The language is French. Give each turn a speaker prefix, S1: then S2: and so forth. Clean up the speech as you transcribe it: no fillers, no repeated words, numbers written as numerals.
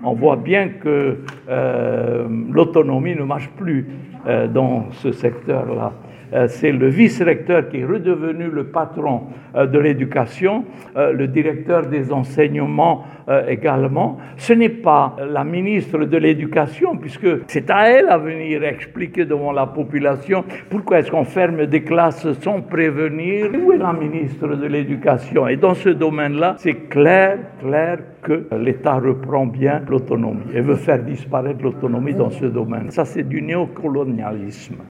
S1: on voit bien que l'autonomie ne marche plus dans ce secteur-là. C'est le vice-recteur qui est redevenu le patron de l'éducation, le directeur des enseignements également. Ce n'est pas la ministre de l'Éducation, puisque c'est à elle à venir expliquer devant la population pourquoi est-ce qu'on ferme des classes sans prévenir. Où est la ministre de l'Éducation? Et dans ce domaine-là, c'est clair que l'État reprend bien l'autonomie et veut faire disparaître l'autonomie dans ce domaine. Ça, c'est du néocolonialisme.